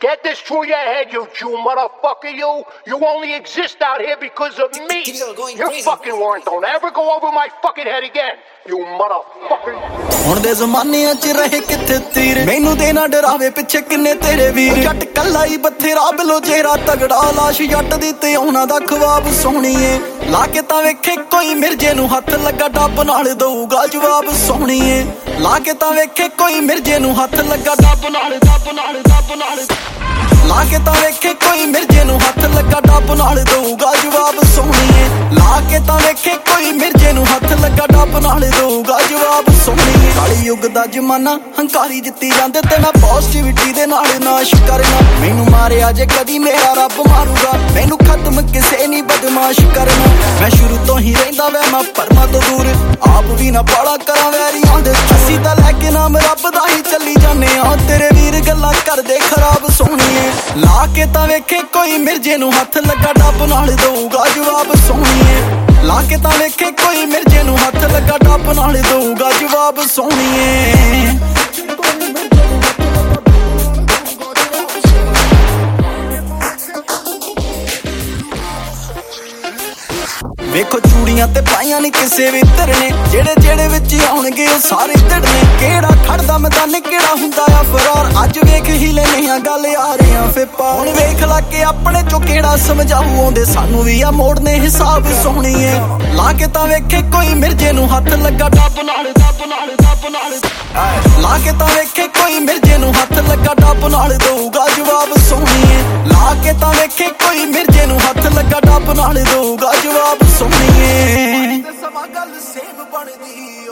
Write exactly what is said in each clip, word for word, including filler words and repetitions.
Get this through your head, you Jew motherfucker, you. You only exist out here because of me. You're fucking warrant. Don't ever go over my fucking head again, you motherfucker. ਹੁਣ ਦੇ ਜ਼ਮਾਨਿਆਂ ਚ ਰਹੇ ਕਿੱਥੇ ਤੀਰ ਮੈਨੂੰ ਦੇ ਨਾ ਡਰਾਵੇ ਪਿੱਛੇ ਕਿੰਨੇ ਤੇਰੇ ਵੀਰ ਜੱਟ ਕੱਲਾ ਹੀ ਬਥੇਰਾ ਬਿਲੋ ਚਿਹਰਾ ਤਗੜਾ ਲਾਸ਼ ਜੱਟ ਦੀ ਤੇ ਉਹਨਾਂ ਦਾ ਖਵਾਬ ਸੋਹਣੀਏ ਲਾ ਕੇ ਤਾਂ ਵੇਖੇ ਕੋਈ ਮਿਰਜੇ ਨੂੰ ਹੱਥ ਲੱਗਾ ਡੱਬ ਨਾਲ ਦਊਗਾ ਜਵਾਬ ਸੋਹਣੀਏ ਲਾ ਕੇ ਤਾਂ ਵੇਖੇ ਕੋਈ ਮਿਰਜੇ ਨੂੰ ਹੱਥ ਲੱਗਾ ਡੱਬ ਨਾਲ ਡੱਬ ਨਾਲ ਡੱਬ ਨਾਲ ਲਾ ਕੇ ਤਾਂ ਵੇਖੇ ਕੋਈ ਮਿਰਜੇ ਨੂੰ ਹੱਥ ਲੱਗਾ ਡੱਬ ਨਾਲ ਦਊਗਾ ਜਵਾਬ ਸੋਹਣੀਏ ਲਾ ਕੇ ਤਾਂ ਵੇਖੇ ਕੋਈ ਮਿਰਜੇ ਨੂੰ ਹੱਥ ਲੱਗਾ ਡੱਬ ਨਾਲ ਦਊਗਾ ਜਵਾਬ ਸੋਹਣੀਏ ਕਾਲੀ ਯੁੱਗ ਦਾ ਜ਼ਮਾਨਾ ਹੰਕਾਰੀ ਜਿੱਤੀ ਜਾਂਦੇ ਤੇ ਮੈਂ ਪੋਜ਼ਿਟਿਵਿਟੀ ਦੇ ਨਾਲ ਨਾਸ਼ ਕਰਨਾ ਮੈਨੂੰ ਮਾਰਿਆ ਜੇ ਕਦੀ ਮੇਰਾ ਰੱਬ ਮਾਰੂਗਾ ਮੈਨੂੰ ਖਤਮ ਕਿਸੇ ਨਹੀਂ ਬਦਮਾਸ਼ ਕਰਨਾ ਮੈਂ ਸ਼ੁਰੂ ਤੋਂ ਹੀ ਰਹਿੰਦਾ ਵੈ ਮੈਂ ਪਰਮਾ ਤੋਂ ਦੂਰ ਆਪ ਵੀ ਨਾ ਪਾਲਾ ਕਰਾਂ ਵੈਰੀਆਂ ਦੇ ਅਸੀਂ ਤਾਂ ਲੈ ਕੇ ਨਾਮ ਰੱਬ ਦਾ ਹੀ ਚੱਲੀ ਜਾਂਦੇ ਆ ਤੇਰੇ ਵੀਰ ਗੱਲਾਂ ਕਰਦੇ ਖਰਾਬ ਸੋਹਣੀਏ ਲਾ ਕੇ ਤਾਂ ਵੇਖੇ ਕੋਈ ਮਿਰਜੇ ਨੂੰ ਹੱਥ ਲੱਗਾ ਡੱਬ ਨਾਲ ਦਊਗਾ ਜਵਾਬ ਸੋਹਣੀਏ ਲਾ ਕੇ ਤਾਂ ਵੇਖੇ ਕੋਈ ਮਿਰਜੇ ਨੂੰ ਹੱਥ ਲੱਗਾ ਡੱਬ ਨਾਲ ਦਊਗਾ ਜਵਾਬ ਸੋਹਣੀਏ ਵੇਖੋ ਚੂੜੀਆਂ ਤੇ ਪਾਈਆਂ ਨਹੀਂ ਕਿਸੇ ਵੀ ਤਰਨੇ ਜਿਹੜੇ ਜਿਹੜੇ ਵਿੱਚ ਆਉਣਗੇ ਉਹ ਸਾਰੇ ਤੜਨੇ ਕਿਹੜਾ ਖੜਦਾ ਮੈਦਾਨ ਕਿਹੜਾ ਹੁੰਦਾ ਆ ਫਰਾਰ ਅੱਜ ਵੇਖ ਹੀ ਲੈਨੇ ਆ ਗੱਲ ਆ ਰਿਆਂ ਫੇ ਪਾਉਣ ਵੇਖ ਲਾ ਕੇ ਆਪਣੇ ਚੋਂ ਕਿਹੜਾ ਸਮਝਾਊ ਆਉਂਦੇ ਸਾਨੂੰ ਵੀ ਆ ਮੋੜਨੇ ਹਿਸਾਬ ਸੋਹਣੀਏ ਲਾ ਕੇ ਤਾਂ ਵੇਖੇ ਕੋਈ ਮਿਰਜੇ ਨੂੰ ਹੱਥ ਲੱਗਾ ਡੱਬ ਨਾਲ ਡੱਬ ਨਾਲ ਡੱਬ ਨਾਲ ਲਾ ਕੇ ਤਾਂ ਵੇਖੇ ਕੋਈ ਮਿਰਜੇ ਨੂੰ ਹੱਥ ਲੱਗਾ ਡੱਬ ਨਾਲ ਦਊਗਾ ਜਵਾਬ ਸੋਹਣੀਏ ਲਾ ਕੇ ਤਾਂ ਵੇਖੇ ਕੋਈ ਮਿਰਜੇ ਨੂੰ ਹੱਥ ਲੱਗਾ ਡੱਬ ਨਾਲ ਦਊਗਾ ਜਵਾਬ ਸੋਹਣੀਏ ਸਮਾਂ ਗੱਲ ਸੇਮ ਬਣਦੀ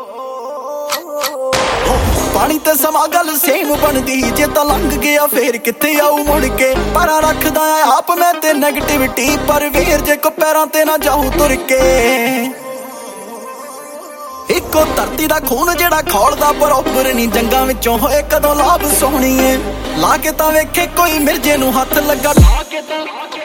ਓ ਪਾਣੀ ਤੇ ਸਮਾਂ ਗੱਲ ਸੇਮ ਬਣਦੀ ਜੇ ਤਾਂ ਲੰਘ ਗਿਆ ਫੇਰ ਕਿੱਥੇ ਆਊ ਮੁੜ ਕੇ ਪਰ ਰੱਖਦਾ ਆਪ ਮੈਂ ਤੇ ਨੈਗੇਟਿਵਿਟੀ ਪਰ ਵੀਰ ਜੇ ਕੋ ਪੈਰਾਂ ਤੇ ਨਾ ਜਾਊ ਤੁਰ ਕੇ ਇੱਕੋ ਧਰਤੀ ਦਾ ਖੂਨ ਜਿਹੜਾ ਖੋਲਦਾ ਬਰੋਬਰ ਨਹੀਂ ਜੰਗਾਂ ਵਿੱਚੋਂ ਹੋਏ ਕਦੋਂ ਲਾਭ ਸੋਹਣੀਏ ਲਾ ਕੇ ਤਾਂ ਵੇਖੇ ਕੋਈ ਮਿਰਜੇ ਨੂੰ ਹੱਥ ਲੱਗਾ ਲਾ ਕੇ ਤਾਂ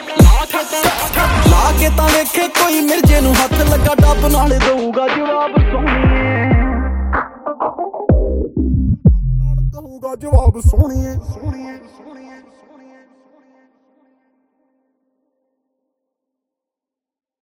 ਲਾ ਕੇ ਤਾਂ ਵੇਖੇ ਕੋਈ ਮਿਰਜੇ ਨੂੰ ਹੱਥ ਲੱਗਾ ਡੱਬ ਨਾਲ ਦਊਗਾ ਜਵਾਬ ਸੋਹਣੀਏ ਦਊਗਾ ਜਵਾਬ ਸੋਹਣੀਏ ਸੋਹਣੀਏ